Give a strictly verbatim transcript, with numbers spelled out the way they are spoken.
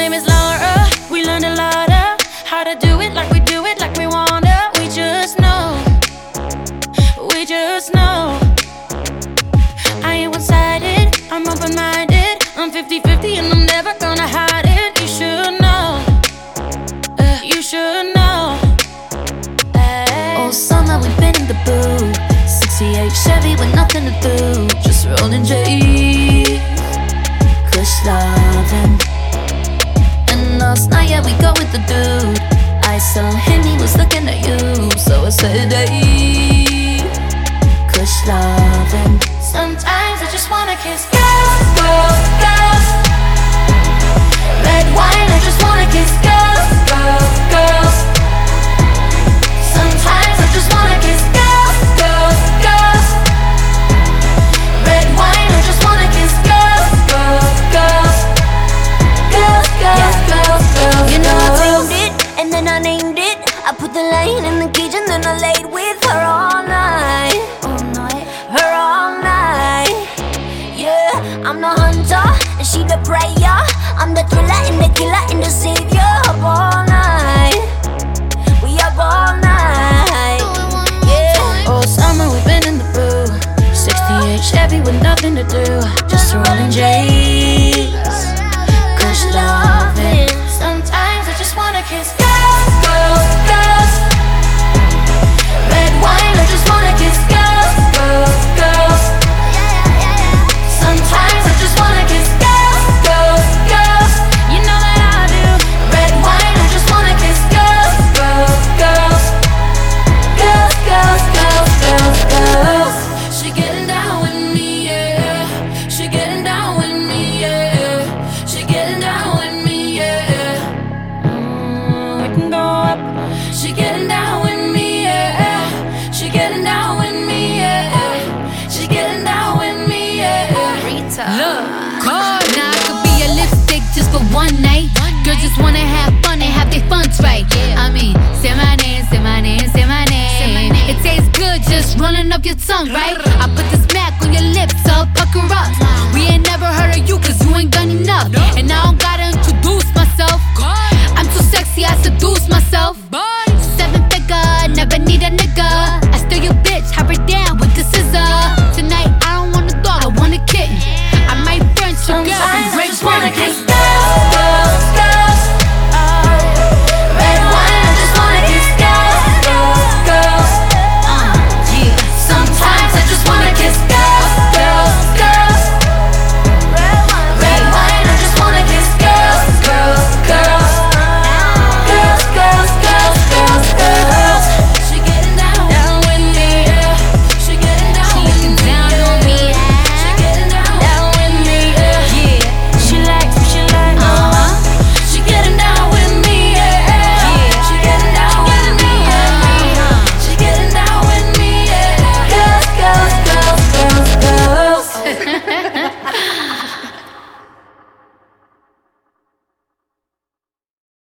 name is Laura. We learned a lot of how to do it like we do it, like we wanna. We just know, we just know. I ain't one-sided, I'm open-minded. I'm fifty fifty and I'm never gonna hide it. You should know, uh, you should know. Ay. All summer we've been in the booth, sixty-eight Chevy with nothing to do, just rolling J's, kush loving. And last night, yeah, we go with the dude. I saw him, he was looking at you, so I said, hey, kush loving. Sometimes I just wanna kiss girls, girls, girls. Red wine, I just wanna kiss girls, girls, girls. Sometimes I just wanna kiss girls, girls, girls. Red wine, I just wanna kiss girls, girls, girls. Girls, girls, Yeah. girls, girls, You know I girls. framed it, and then I named it. I put the line in the cage and then I laid with her all night. All night, her all night. Yeah, I'm the hunter and she the prayer. I'm the thriller and the killer and the savior. Up all night, we up all night. Yeah. All summer we've been in the booth, sixty-eight Chevy with nothing to do, just rolling J's, kush loving. Sometimes I just wanna kiss girls, girls, girls. Red wine, I just wanna kiss girls, girls, girls. Sometimes I just wanna kiss girls, girls, girls. You know that I do. Red wine, I just wanna kiss girls, girls, girls. Girls, girls, girls, girls, girls. She getting down with me, yeah. She getting down with me, yeah. She getting down with me, yeah. Mm, we can go up. She getting down with me, yeah. She getting down with me, yeah. She getting down with me, yeah. Look, now I could be a lipstick just for one night. Girls just wanna have fun and have their funds right. I mean, say my name, say my name, say my name. It tastes good just rolling up your tongue, right? I put this smack on your lips, so pucker up. We ain't never heard of you cause you ain't done enough. And I don't gotta introduce myself. I'm too sexy, I seduce myself.